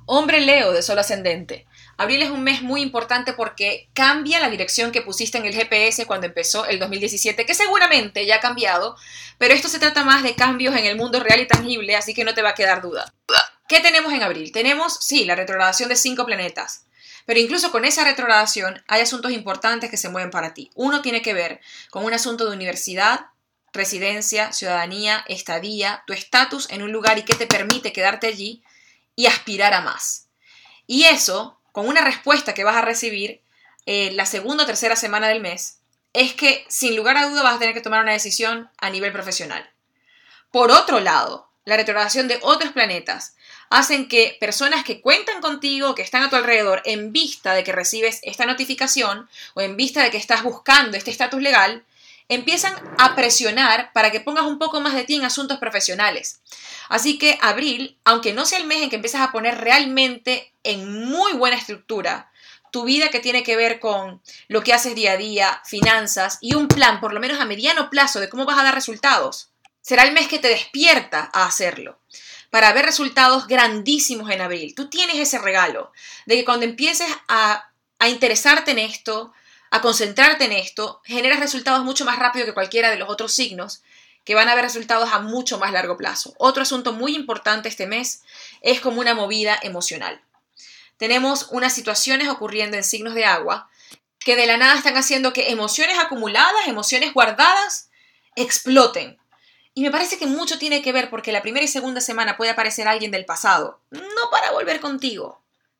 Hombre Leo de Sol Ascendente. Abril es un mes muy importante porque cambia la dirección que pusiste en el GPS cuando empezó el 2017, que seguramente ya ha cambiado, pero esto se trata más de cambios en el mundo real y tangible, así que no te va a quedar duda. ¿Qué tenemos en abril? Tenemos, sí, la retrogradación de 5 planetas, pero incluso con esa retrogradación hay asuntos importantes que se mueven para ti. Uno tiene que ver con un asunto de universidad, residencia, ciudadanía, estadía, tu estatus en un lugar y qué te permite quedarte allí y aspirar a más. Y eso, con una respuesta que vas a recibir la segunda o tercera semana del mes, es que sin lugar a duda vas a tener que tomar una decisión a nivel profesional. Por otro lado, la retrogradación de otros planetas hacen que personas que cuentan contigo, que están a tu alrededor, en vista de que recibes esta notificación o en vista de que estás buscando este estatus legal, empiezan a presionar para que pongas un poco más de ti en asuntos profesionales. Así que abril, aunque no sea el mes en que empiezas a poner realmente en muy buena estructura tu vida que tiene que ver con lo que haces día a día, finanzas y un plan, por lo menos a mediano plazo, de cómo vas a dar resultados, será el mes que te despierta a hacerlo, para ver resultados grandísimos en abril. Tú tienes ese regalo de que cuando empieces a interesarte en esto, a concentrarte en esto, generas resultados mucho más rápido que cualquiera de los otros signos, que van a ver resultados a mucho más largo plazo. Otro asunto muy importante este mes es como una movida emocional. Tenemos unas situaciones ocurriendo en signos de agua que de la nada están haciendo que emociones acumuladas, emociones guardadas, exploten. Y me parece que mucho tiene que ver porque la primera y segunda semana puede aparecer alguien del pasado, no para volver contigo,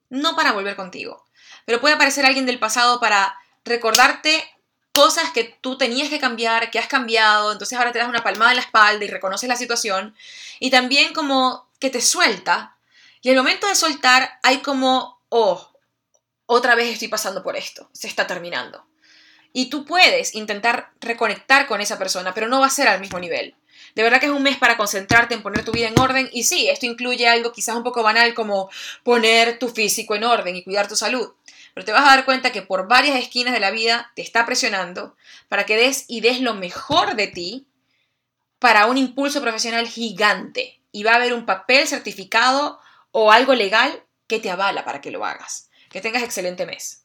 pero puede aparecer alguien del pasado para recordarte cosas que tú tenías que cambiar, que has cambiado, entonces ahora te das una palmada en la espalda y reconoces la situación, y también como que te suelta, y al momento de soltar hay como, oh, otra vez estoy pasando por esto, se está terminando. Y tú puedes intentar reconectar con esa persona, pero no va a ser al mismo nivel. De verdad que es un mes para concentrarte en poner tu vida en orden, y sí, esto incluye algo quizás un poco banal como poner tu físico en orden y cuidar tu salud. Pero te vas a dar cuenta que por varias esquinas de la vida te está presionando para que des lo mejor de ti para un impulso profesional gigante. Y va a haber un papel certificado o algo legal que te avala para que lo hagas. Que tengas excelente mes.